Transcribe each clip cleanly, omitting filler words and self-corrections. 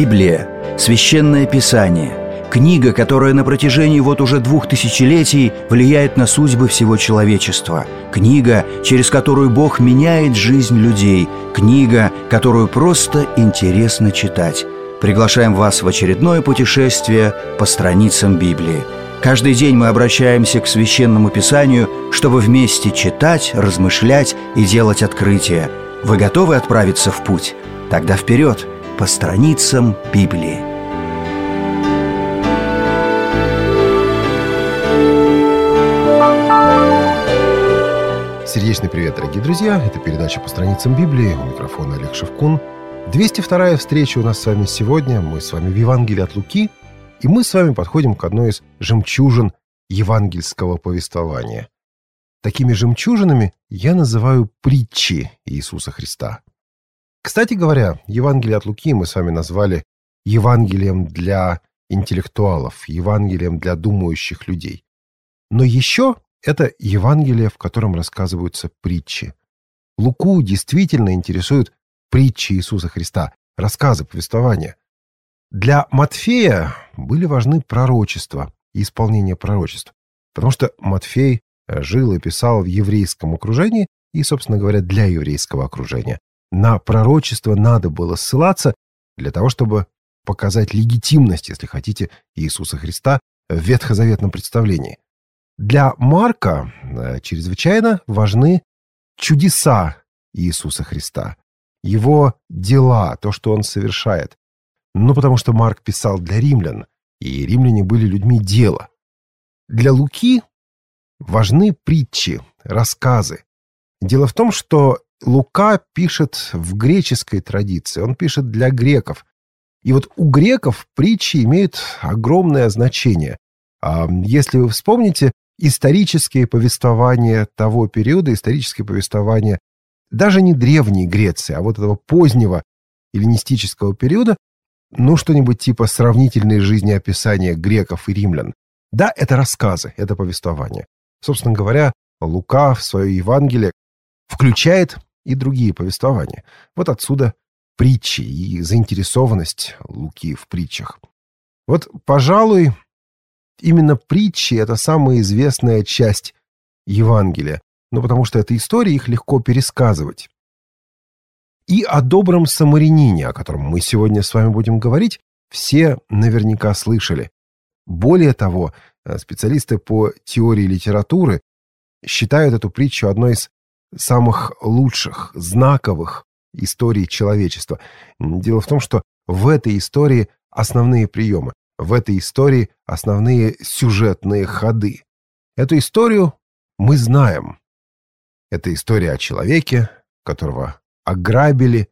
Библия – священное писание, книга, которая на протяжении уже 2000 влияет на судьбы всего человечества, книга, через которую Бог меняет жизнь людей, книга, которую просто интересно читать. Приглашаем вас в очередное путешествие по страницам Библии. Каждый день мы обращаемся к Священному Писанию, чтобы вместе читать, размышлять и делать открытия. Вы готовы отправиться в путь? Тогда вперед, по страницам Библии. Сердечный привет, дорогие друзья! Это передача «По страницам Библии». У микрофона Олег Шевкун. 202-я встреча у нас с вами сегодня. Мы с вами в Евангелии от Луки. И мы с вами подходим к одной из жемчужин евангельского повествования. Такими жемчужинами я называю притчи Иисуса Христа. Кстати говоря, Евангелие от Луки мы с вами назвали Евангелием для интеллектуалов, Евангелием для думающих людей. Но еще это Евангелие, в котором рассказываются притчи. Луку действительно интересуют притчи Иисуса Христа, рассказы, повествования. Для Матфея были важны пророчества и исполнение пророчеств, потому что Матфей жил и писал в еврейском окружении и, собственно говоря, для еврейского окружения. На пророчество надо было ссылаться для того, чтобы показать легитимность, если хотите, Иисуса Христа в ветхозаветном представлении. Для Марка чрезвычайно важны чудеса Иисуса Христа, его дела, то, что он совершает. Потому что Марк писал для римлян, и римляне были людьми дела. Для Луки важны притчи, рассказы. Дело в том, что Лука пишет в греческой традиции, он пишет для греков. И у греков притчи имеют огромное значение. Если вы вспомните исторические повествования того периода, исторические повествования даже не древней Греции, а этого позднего эллинистического периода, что-нибудь типа сравнительные жизнеописания греков и римлян. Да, это рассказы, это повествование. Собственно говоря, Лука в свое Евангелие включает и другие повествования. Отсюда притчи и заинтересованность Луки в притчах. Пожалуй, именно притчи – это самая известная часть Евангелия, потому что это истории, их легко пересказывать. И о добром самарянине, о котором мы сегодня с вами будем говорить, все наверняка слышали. Более того, специалисты по теории литературы считают эту притчу одной из самых лучших, знаковых историй человечества. Дело в том, что в этой истории основные приемы, в этой истории основные сюжетные ходы. Эту историю мы знаем. Это история о человеке, которого ограбили.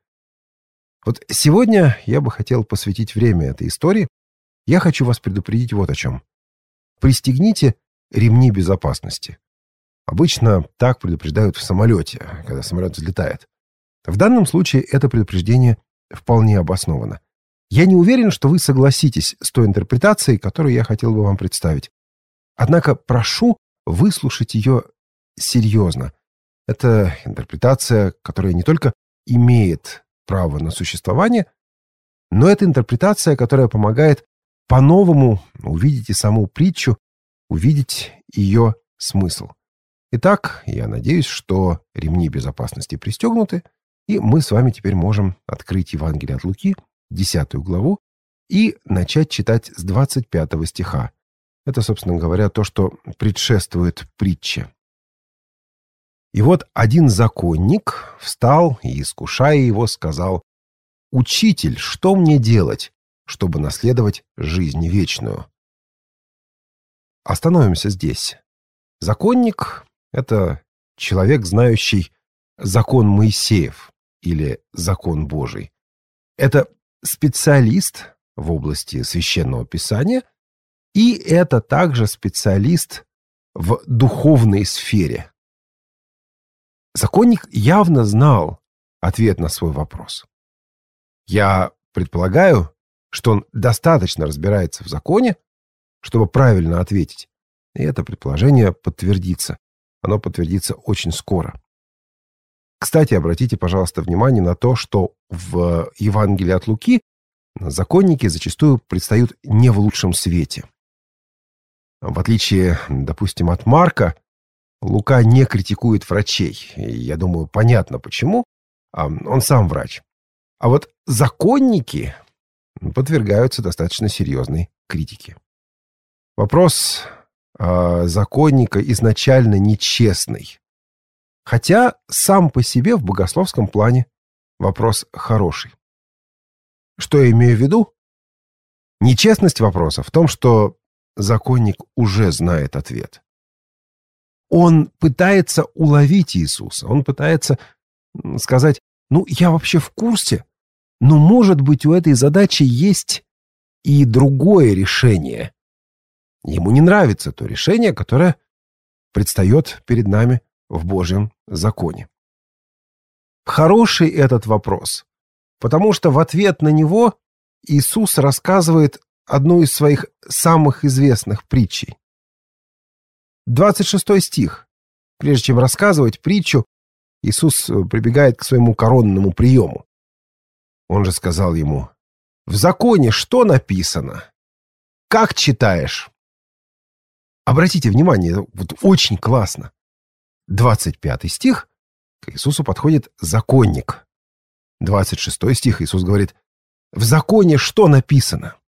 Сегодня я бы хотел посвятить время этой истории. Я хочу вас предупредить о чем. Пристегните ремни безопасности. Обычно так предупреждают в самолете, когда самолет взлетает. В данном случае это предупреждение вполне обосновано. Я не уверен, что вы согласитесь с той интерпретацией, которую я хотел бы вам представить. Однако прошу выслушать ее серьезно. Это интерпретация, которая не только имеет право на существование, но это интерпретация, которая помогает по-новому увидеть и саму притчу, увидеть ее смысл. Итак, я надеюсь, что ремни безопасности пристегнуты, и мы с вами теперь можем открыть Евангелие от Луки, 10 главу, и начать читать с 25 стиха. Это, собственно говоря, то, что предшествует притче. И один законник встал и, искушая его, сказал: «Учитель, что мне делать, чтобы наследовать жизнь вечную?» Остановимся здесь. Законник – это человек, знающий закон Моисеев или закон Божий. Это специалист в области священного писания, и это также специалист в духовной сфере. Законник явно знал ответ на свой вопрос. Я предполагаю, что он достаточно разбирается в законе, чтобы правильно ответить. И это предположение подтвердится. Оно подтвердится очень скоро. Кстати, обратите, пожалуйста, внимание на то, что в Евангелии от Луки законники зачастую предстают не в лучшем свете. В отличие, допустим, от Марка, Лука не критикует врачей. И, я думаю, понятно почему. Он сам врач. А вот законники подвергаются достаточно серьезной критике. Вопрос законника изначально нечестный. Хотя сам по себе в богословском плане вопрос хороший. Что я имею в виду? Нечестность вопроса в том, что законник уже знает ответ. Он пытается уловить Иисуса. Он пытается сказать: я вообще в курсе, но, может быть, у этой задачи есть и другое решение. Ему не нравится то решение, которое предстает перед нами в Божьем законе. Хороший этот вопрос, потому что в ответ на него Иисус рассказывает одну из своих самых известных притчей. 26 стих. Прежде чем рассказывать притчу, Иисус прибегает к своему коронному приему. Он же сказал ему: «В законе что написано? Как читаешь?» Обратите внимание, вот очень классно. 25 стих, к Иисусу подходит законник. 26 стих, Иисус говорит: «В законе что написано?»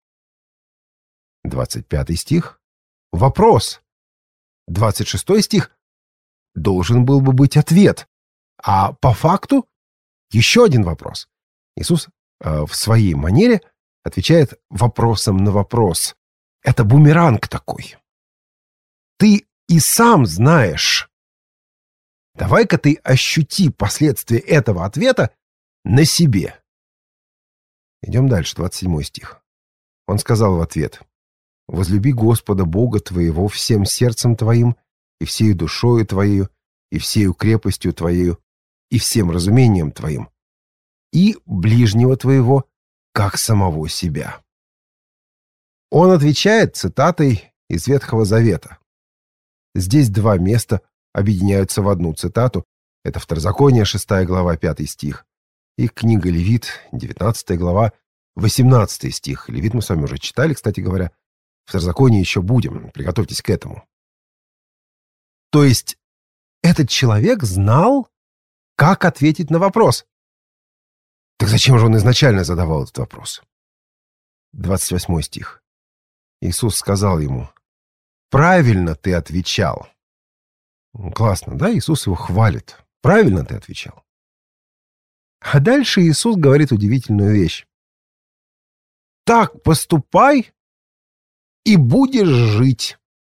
25 стих — вопрос. 26 стих — должен был бы быть ответ. А по факту еще один вопрос. Иисус в своей манере отвечает вопросом на вопрос. Это бумеранг такой. Ты и сам знаешь. Давай-ка ты ощути последствия этого ответа на себе. Идем дальше, 27 стих. Он сказал в ответ: «Возлюби Господа Бога твоего всем сердцем твоим, и всею душою твоею, и всею крепостью твоею, и всем разумением твоим, и ближнего твоего, как самого себя». Он отвечает цитатой из Ветхого Завета. Здесь два места объединяются в одну цитату. Это Второзаконие, 6 глава, 5 стих, и книга Левит, 19 глава, 18 стих. Левит мы с вами уже читали, кстати говоря. В Второзаконии еще будем. Приготовьтесь к этому. То есть этот человек знал, как ответить на вопрос. Так зачем же он изначально задавал этот вопрос? 28 стих. Иисус сказал ему: «Правильно ты отвечал». Классно, да? Иисус его хвалит. Правильно ты отвечал. А дальше Иисус говорит удивительную вещь. «Так поступай, и будешь жить».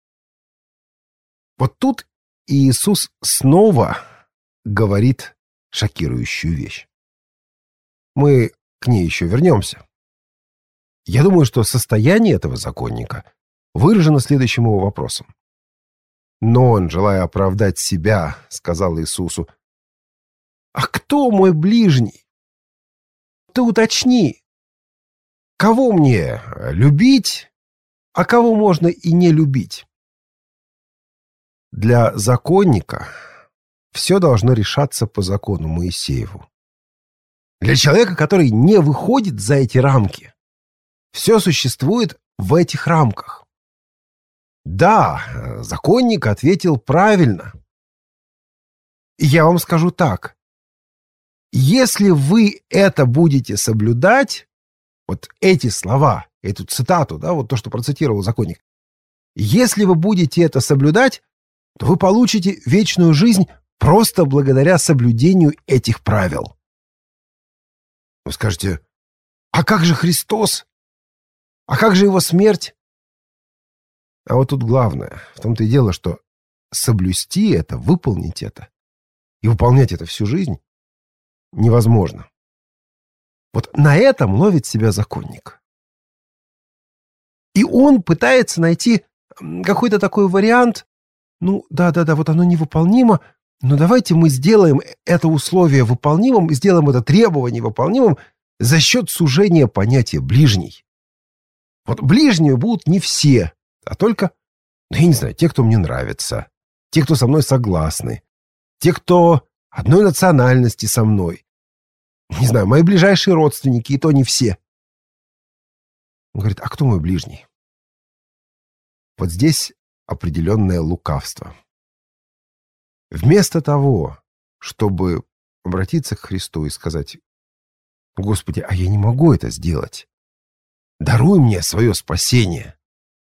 Вот тут Иисус снова говорит шокирующую вещь. Мы к ней еще вернемся. Я думаю, что состояние этого законника выражено следующим его вопросом. Но он, желая оправдать себя, сказал Иисусу: «А кто мой ближний? Ты уточни, кого мне любить, а кого можно и не любить?» Для законника все должно решаться по закону Моисееву. Для человека, который не выходит за эти рамки, все существует в этих рамках. Да, законник ответил правильно. И я вам скажу так. Если вы это будете соблюдать, вот эти слова, эту цитату, да, вот то, что процитировал законник, если вы будете это соблюдать, то вы получите вечную жизнь просто благодаря соблюдению этих правил. Вы скажете: а как же Христос? А как же его смерть? А вот тут главное, в том-то и дело, что соблюсти это, выполнить это и выполнять это всю жизнь невозможно. Вот на этом ловит себя законник. И он пытается найти какой-то такой вариант. Да, вот оно невыполнимо, но давайте мы сделаем это условие выполнимым, сделаем это требование выполнимым за счет сужения понятия «ближний». Вот ближними будут не все, а только, я не знаю, те, кто мне нравится, те, кто со мной согласны, те, кто одной национальности со мной. Не знаю, мои ближайшие родственники, и то не все. Он говорит, а кто мой ближний? Вот здесь определенное лукавство. Вместо того, чтобы обратиться к Христу и сказать, Господи, а я не могу это сделать. Даруй мне свое спасение.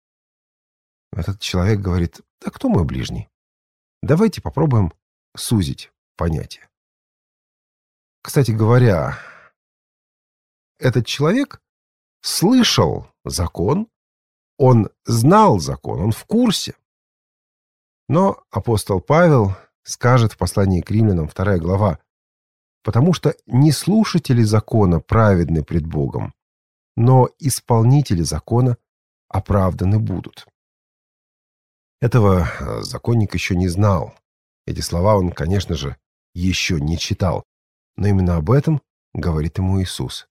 Этот человек говорит, а кто мой ближний? Давайте попробуем сузить понятие. Кстати говоря, этот человек слышал закон, он знал закон, он в курсе. Но апостол Павел скажет в послании к Римлянам, 2 глава, потому что не слушатели закона праведны пред Богом, но исполнители закона оправданы будут. Этого законник еще не знал. Эти слова он, конечно же, еще не читал. Но именно об этом говорит ему Иисус.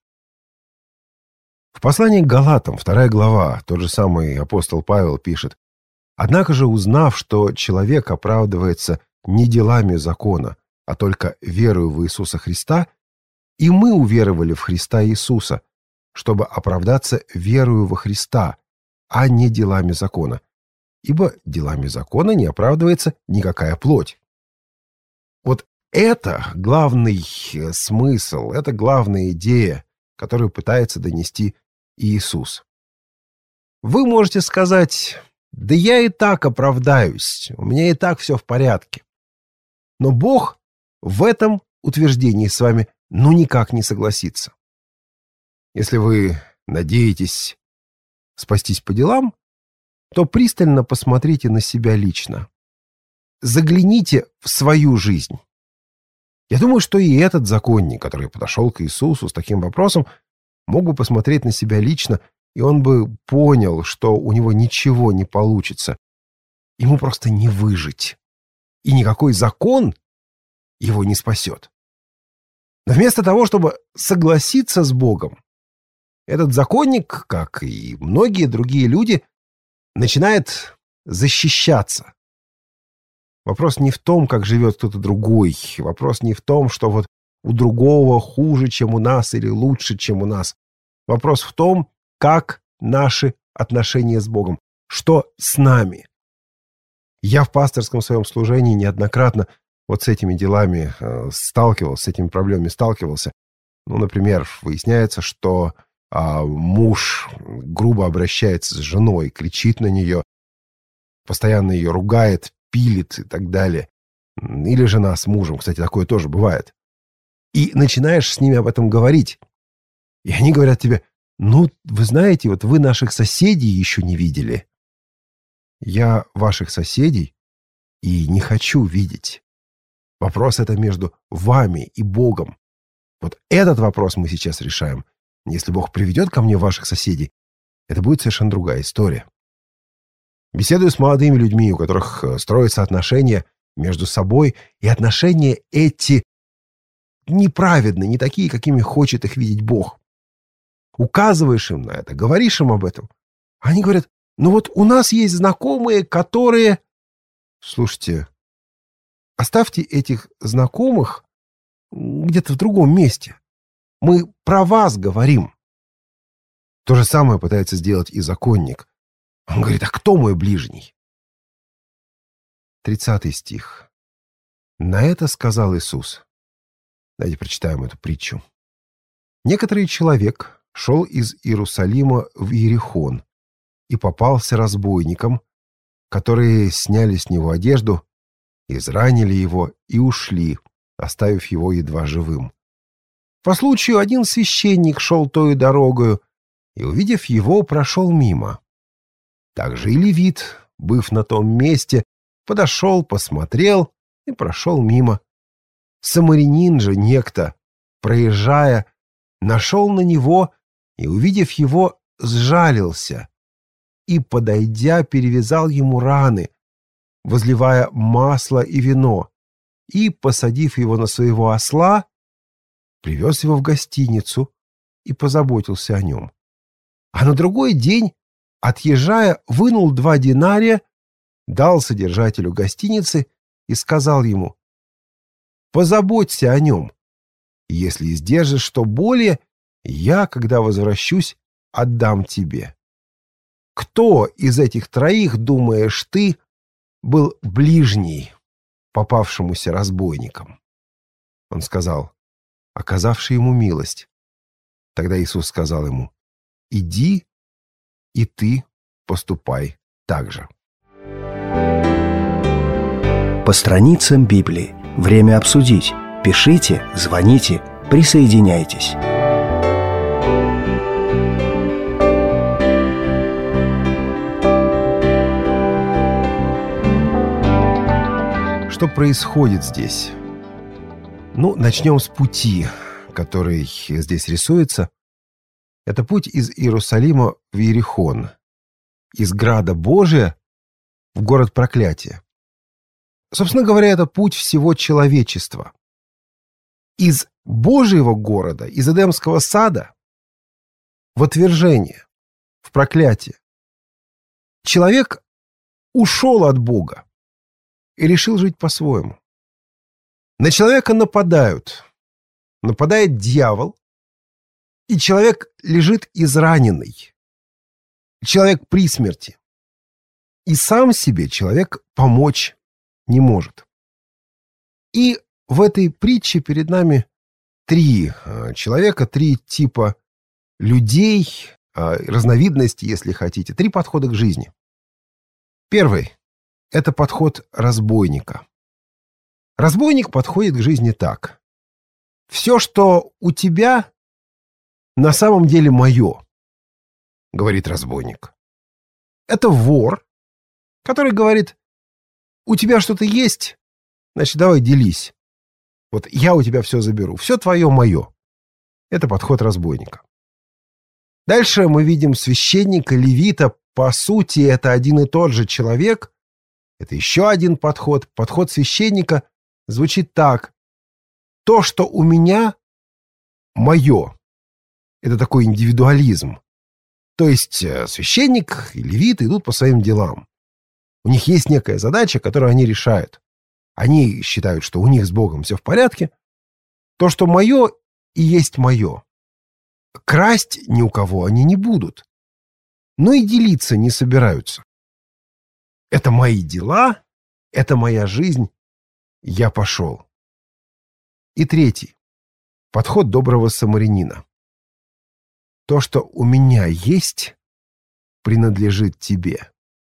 В послании к Галатам, 2 глава, тот же самый апостол Павел пишет, «Однако же, узнав, что человек оправдывается не делами закона, а только верою в Иисуса Христа, и мы уверовали в Христа Иисуса, чтобы оправдаться верою во Христа, а не делами закона. Ибо делами закона не оправдывается никакая плоть». Вот это главный смысл, это главная идея, которую пытается донести Иисус. Вы можете сказать, да я и так оправдаюсь, у меня и так все в порядке. Но Бог в этом утверждении с вами никак не согласится. Если вы надеетесь спастись по делам, то пристально посмотрите на себя лично. Загляните в свою жизнь. Я думаю, что и этот законник, который подошел к Иисусу с таким вопросом, мог бы посмотреть на себя лично, и он бы понял, что у него ничего не получится. Ему просто не выжить. И никакой закон его не спасет. Но вместо того, чтобы согласиться с Богом, этот законник, как и многие другие люди, начинает защищаться. Вопрос не в том, как живет кто-то другой. Вопрос не в том, что вот у другого хуже, чем у нас, или лучше, чем у нас. Вопрос в том, как наши отношения с Богом, что с нами. Я в пасторском своем служении неоднократно вот с этими делами сталкивался, с этими проблемами сталкивался. Например, выясняется, что муж грубо обращается с женой, кричит на нее, постоянно ее ругает, пилит и так далее. Или жена с мужем, кстати, такое тоже бывает. И начинаешь с ними об этом говорить. И они говорят тебе, вы знаете, вот вы наших соседей еще не видели. Я ваших соседей и не хочу видеть. Вопрос это между вами и Богом. Вот этот вопрос мы сейчас решаем. Если Бог приведет ко мне ваших соседей, это будет совершенно другая история. Беседую с молодыми людьми, у которых строятся отношения между собой, и отношения эти неправедны, не такие, какими хочет их видеть Бог. Указываешь им на это, говоришь им об этом. Они говорят, вот у нас есть знакомые, которые... Слушайте, оставьте этих знакомых где-то в другом месте. Мы про вас говорим. То же самое пытается сделать и законник. Он говорит, а кто мой ближний? 30 стих. На это сказал Иисус. Давайте прочитаем эту притчу. Некоторый человек шел из Иерусалима в Иерихон и попался разбойникам, которые сняли с него одежду, изранили его и ушли, оставив его едва живым. По случаю один священник шел той дорогою и, увидев его, прошел мимо. Также и левит, быв на том месте, подошел, посмотрел и прошел мимо. Самарянин же некто, проезжая, нашел на него и, увидев его, сжалился и, подойдя, перевязал ему раны, возливая масло и вино, и, посадив его на своего осла, привез его в гостиницу и позаботился о нем. А на другой день, отъезжая, вынул 2 динария, дал содержателю гостиницы и сказал ему: «Позаботься о нем. Если издержишь что более, я, когда возвращусь, отдам тебе». кто из этих троих, думаешь ты, был ближний попавшемуся разбойникам? Он сказал: оказавший ему милость. Тогда Иисус сказал ему: иди, и ты поступай так же. По страницам Библии. Время обсудить. Пишите, звоните, присоединяйтесь. Что происходит здесь? Начнем с пути, который здесь рисуется. Это путь из Иерусалима в Иерихон, из града Божия в город проклятия. Собственно говоря, это путь всего человечества. Из Божьего города, из Эдемского сада в отвержение, в проклятие. Человек ушел от Бога и решил жить по-своему. На человека нападает дьявол, и человек лежит израненный. Человек при смерти. И сам себе человек помочь не может. И в этой притче перед нами три человека, три типа людей, разновидности, если хотите, три подхода к жизни. Первый – это подход разбойника. Разбойник подходит к жизни так. Все, что у тебя, на самом деле мое, говорит разбойник. Это вор, который говорит: у тебя что-то есть, значит, давай делись. Вот я у тебя все заберу. Все твое мое. Это подход разбойника. Дальше мы видим священника, левита. По сути, это один и тот же человек. Это еще один подход. Подход священника звучит так. То, что у меня, мое. Это такой индивидуализм. То есть священник и левит идут по своим делам. У них есть некая задача, которую они решают. Они считают, что у них с Богом все в порядке. То, что мое, и есть мое. Красть ни у кого они не будут. Но и делиться не собираются. Это мои дела, это моя жизнь. Я пошел. И третий. Подход доброго самарянина. То, что у меня есть, принадлежит тебе.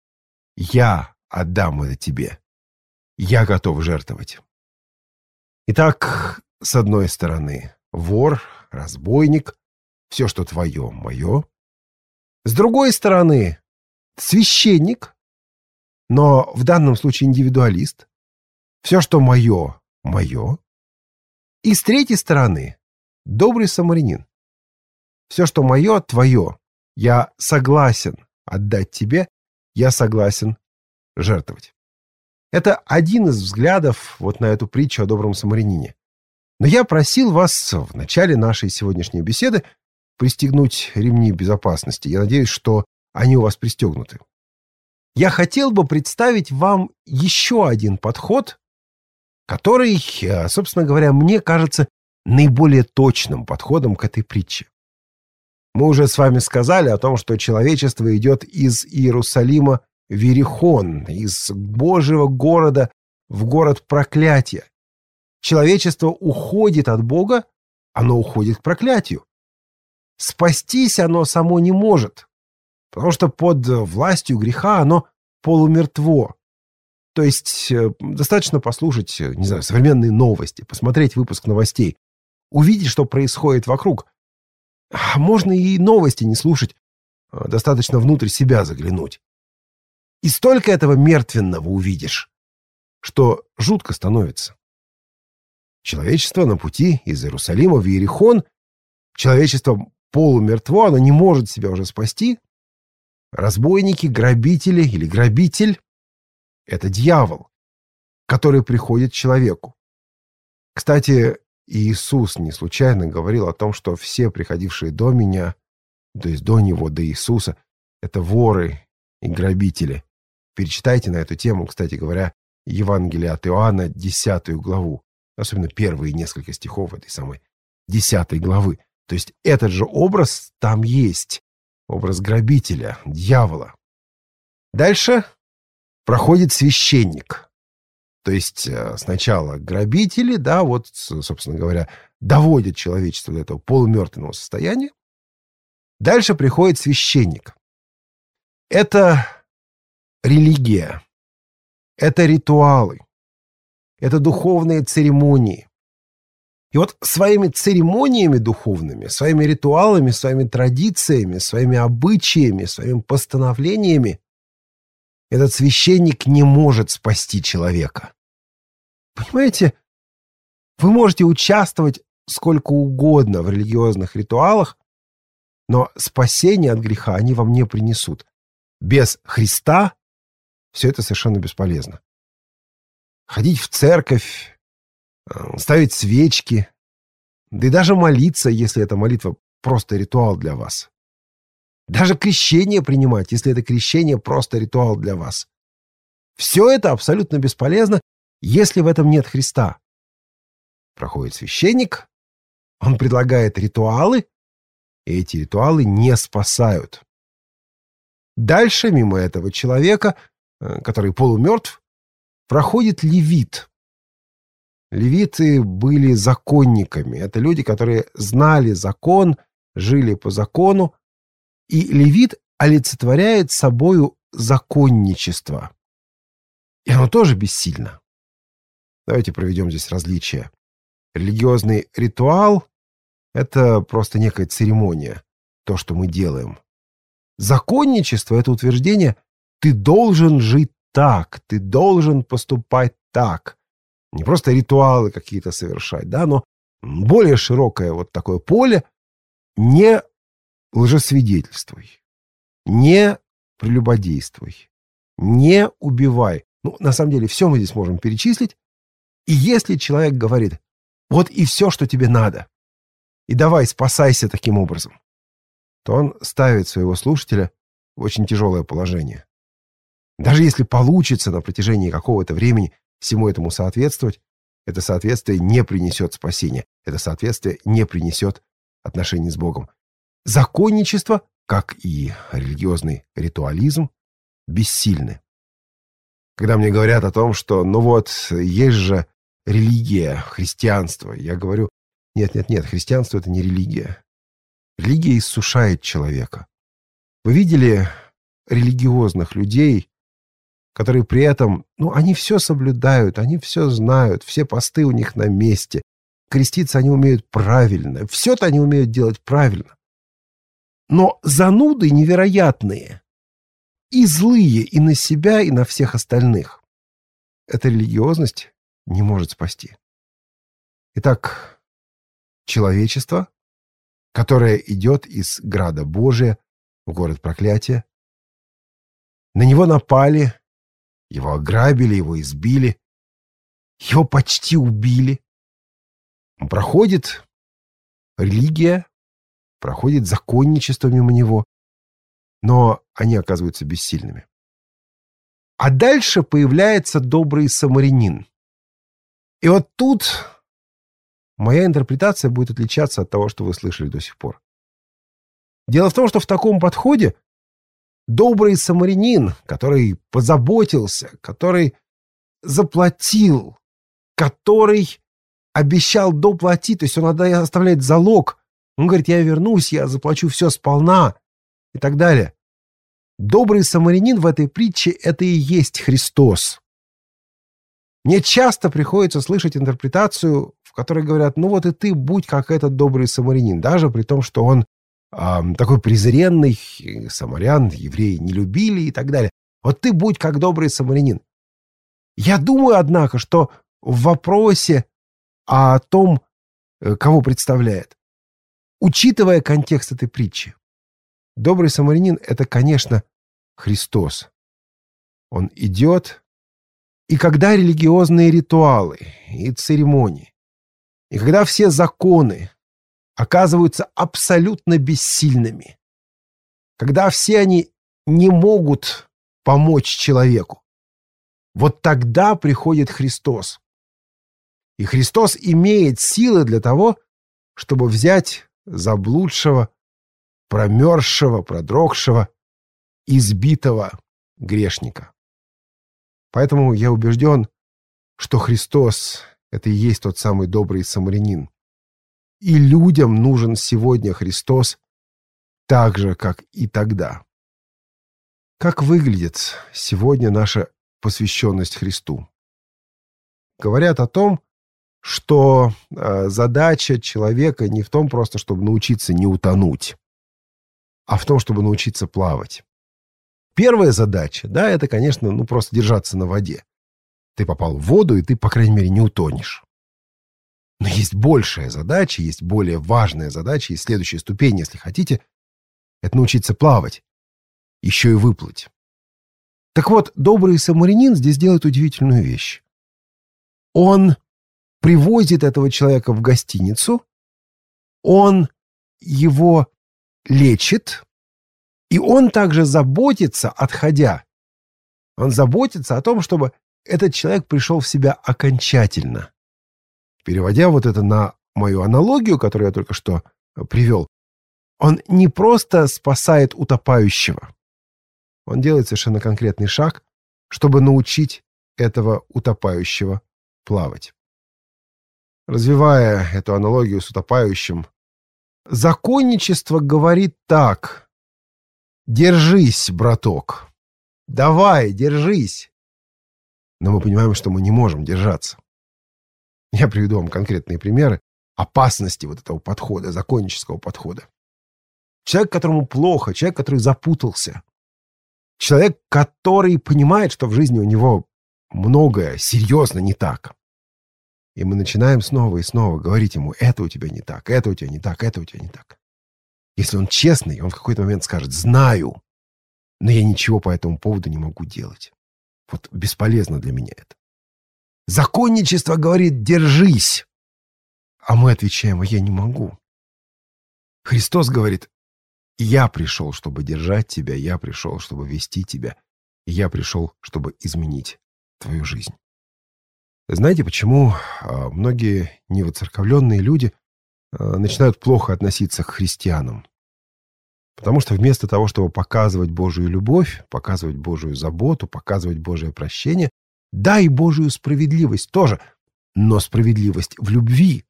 Я отдам это тебе. Я готов жертвовать. Итак, с одной стороны, вор, разбойник, все, что твое, мое. С другой стороны, священник, но в данном случае индивидуалист. Все, что мое, мое. И с третьей стороны, добрый самарянин. Все, что мое, твое. Я согласен отдать тебе, я согласен жертвовать. Это один из взглядов вот на эту притчу о добром самарянине. Но я просил вас в начале нашей сегодняшней беседы пристегнуть ремни безопасности. Я надеюсь, что они у вас пристегнуты. Я хотел бы представить вам еще один подход, который, собственно говоря, мне кажется наиболее точным подходом к этой притче. Мы уже с вами сказали о том, что человечество идет из Иерусалима в Иерихон, из Божьего города в город проклятия. Человечество уходит от Бога, оно уходит к проклятию. Спастись оно само не может, потому что под властью греха оно полумертво. То есть достаточно послушать, не знаю, современные новости, посмотреть выпуск новостей, увидеть, что происходит вокруг. Можно и новости не слушать, достаточно внутрь себя заглянуть. И столько этого мертвенного увидишь, что жутко становится. Человечество на пути из Иерусалима в Иерихон, человечество полумертво, оно не может себя уже спасти. Разбойники, грабители или грабитель — это дьявол, который приходит к человеку. Кстати, Иисус не случайно говорил о том, что все приходившие до меня, то есть до Него, до Иисуса, это воры и грабители. Перечитайте на эту тему, кстати говоря, Евангелие от Иоанна, 10 главу, особенно первые несколько стихов этой самой 10 главы. То есть этот же образ там есть. образ грабителя, дьявола. Дальше проходит священник. То есть сначала грабители, да, вот, собственно говоря, доводят человечество до этого полумертвенного состояния. Дальше приходит священник. Это религия, это ритуалы, это духовные церемонии. И вот своими церемониями духовными, своими ритуалами, своими традициями, своими обычаями, своими постановлениями этот священник не может спасти человека. Понимаете, вы можете участвовать сколько угодно в религиозных ритуалах, но спасение от греха они вам не принесут. Без Христа все это совершенно бесполезно. Ходить в церковь, ставить свечки, да и даже молиться, если эта молитва просто ритуал для вас. Даже крещение принимать, если это крещение просто ритуал для вас. Все это абсолютно бесполезно, если в этом нет Христа. Проходит священник, он предлагает ритуалы, и эти ритуалы не спасают. Дальше, мимо этого человека, который полумертв, проходит левит. Левиты были законниками. Это люди, которые знали закон, жили по закону. И левит олицетворяет собою законничество. И оно тоже бессильно. Давайте проведем здесь различие. Религиозный ритуал — это просто некая церемония, то, что мы делаем. Законничество — это утверждение «ты должен жить так, ты должен поступать так». Не просто ритуалы какие-то совершать, да, но более широкое вот такое поле. Не лжесвидетельствуй, не прелюбодействуй, не убивай. Ну, на самом деле, все мы здесь можем перечислить. И если человек говорит, вот и все, что тебе надо, и давай спасайся таким образом, то он ставит своего слушателя в очень тяжелое положение. Даже если получится на протяжении какого-то времени всему этому соответствовать, это соответствие не принесет спасения, это соответствие не принесет отношений с Богом. Законничество, как и религиозный ритуализм, бессильны. Когда мне говорят о том, что, ну вот, есть же религия, христианство, я говорю, нет, христианство — это не религия. Религия иссушает человека. Вы видели религиозных людей, которые при этом, ну, они все соблюдают, они все знают, все посты у них на месте, креститься они умеют правильно, все-то они умеют делать правильно. Но зануды невероятные, и злые и на себя, и на всех остальных. Эта религиозность не может спасти. Итак, человечество, которое идет из града Божия в город проклятия, на него напали, его ограбили, его избили, его почти убили. Проходит религия, проходит законничество мимо него, но они оказываются бессильными. А дальше появляется добрый самарянин. И вот тут моя интерпретация будет отличаться от того, что вы слышали до сих пор. Дело в том, что в таком подходе добрый самарянин, который позаботился, который заплатил, который обещал доплатить, то есть он оставляет залог, он говорит, я вернусь, я заплачу все сполна и так далее. Добрый самарянин в этой притче — это и есть Христос. Мне часто приходится слышать интерпретацию, в которой говорят, ну вот и ты будь как этот добрый самарянин, даже при том, что он такой презренный, самарян, евреи не любили и так далее. Вот ты будь как добрый самарянин. Я думаю, однако, что в вопросе о том, кого представляет, учитывая контекст этой притчи, добрый самарянин — это, конечно, Христос. Он идет, и когда религиозные ритуалы и церемонии, и когда все законы оказываются абсолютно бессильными, когда все они не могут помочь человеку, вот тогда приходит Христос. И Христос имеет силы для того, чтобы взять заблудшего, промерзшего, продрогшего, избитого грешника. Поэтому я убежден, что Христос — это и есть тот самый добрый самарянин. И людям нужен сегодня Христос так же, как и тогда. Как выглядит сегодня наша посвященность Христу? Говорят о том, что задача человека не в том просто, чтобы научиться не утонуть, а в том, чтобы научиться плавать. Первая задача, да, это, конечно, просто держаться на воде. Ты попал в воду, и ты, по крайней мере, не утонешь. Но есть большая задача, есть более важная задача, есть следующая ступень, если хотите, это научиться плавать, еще и выплыть. Так вот, добрый самарянин здесь делает удивительную вещь. Он привозит этого человека в гостиницу, он его лечит, и он также заботится, отходя, он заботится о том, чтобы этот человек пришел в себя окончательно. Переводя вот это на мою аналогию, которую я только что привел, он не просто спасает утопающего, он делает совершенно конкретный шаг, чтобы научить этого утопающего плавать. Развивая эту аналогию с утопающим, законничество говорит так: «Держись, браток, давай, держись». Но мы понимаем, что мы не можем держаться. Я приведу вам конкретные примеры опасности вот этого подхода, законнического подхода. Человек, которому плохо, человек, который запутался, человек, который понимает, что в жизни у него многое серьезно не так. И мы начинаем снова и снова говорить ему: это у тебя не так, это у тебя не так, это у тебя не так. Если он честный, он в какой-то момент скажет: знаю, но я ничего по этому поводу не могу делать. Вот бесполезно для меня это. Законничество говорит: держись. А мы отвечаем: а я не могу. Христос говорит: я пришел, чтобы держать тебя, я пришел, чтобы вести тебя, и я пришел, чтобы изменить твою жизнь. Знаете, почему многие невоцерковленные люди начинают плохо относиться к христианам? Потому что вместо того, чтобы показывать Божию любовь, показывать Божию заботу, показывать Божие прощение, да, и Божию справедливость тоже, но справедливость в любви,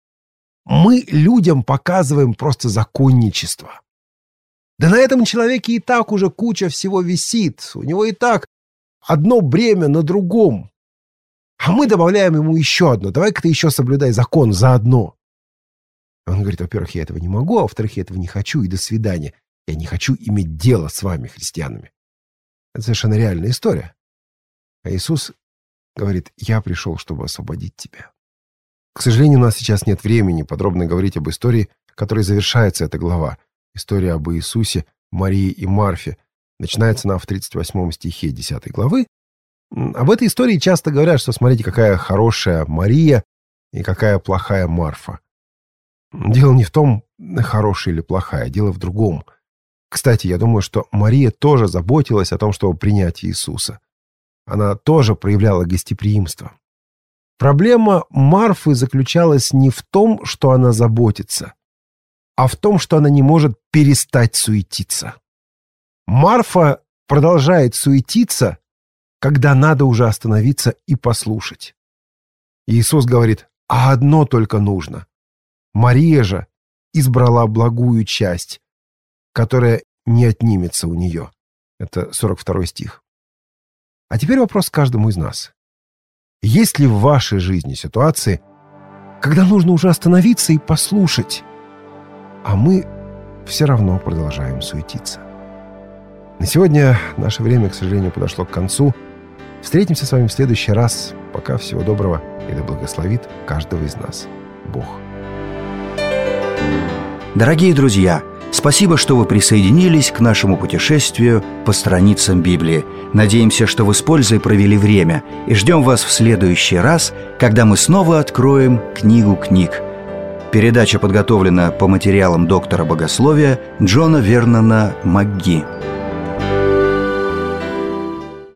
мы людям показываем просто законничество. Да на этом человеке и так уже куча всего висит, у него и так одно бремя на другом. А мы добавляем ему еще одно: давай-ка ты еще соблюдай закон заодно. Он говорит: во-первых, я этого не могу, а во-вторых, я этого не хочу, и до свидания. Я не хочу иметь дело с вами, христианами. Это совершенно реальная история. А Иисус говорит: я пришел, чтобы освободить тебя. К сожалению, у нас сейчас нет времени подробно говорить об истории, которой завершается эта глава. История об Иисусе, Марии и Марфе. Начинается она в 38 стихе 10 главы. Об этой истории часто говорят, что смотрите, какая хорошая Мария и какая плохая Марфа. Дело не в том, хорошая или плохая, дело в другом. Кстати, я думаю, что Мария тоже заботилась о том, чтобы принять Иисуса. Она тоже проявляла гостеприимство. Проблема Марфы заключалась не в том, что она заботится, а в том, что она не может перестать суетиться. Марфа продолжает суетиться, когда надо уже остановиться и послушать. Иисус говорит: а одно только нужно. Мария же избрала благую часть, которая не отнимется у нее. Это 42 стих. А теперь вопрос к каждому из нас. Есть ли в вашей жизни ситуации, когда нужно уже остановиться и послушать, а мы все равно продолжаем суетиться? На сегодня наше время, к сожалению, подошло к концу. Встретимся с вами в следующий раз. Пока всего доброго, и да благословит каждого из нас Бог. Дорогие друзья, спасибо, что вы присоединились к нашему путешествию по страницам Библии. Надеемся, что вы с пользой провели время, и ждем вас в следующий раз, когда мы снова откроем книгу книг. Передача подготовлена по материалам доктора богословия Джона Вернона МакГи.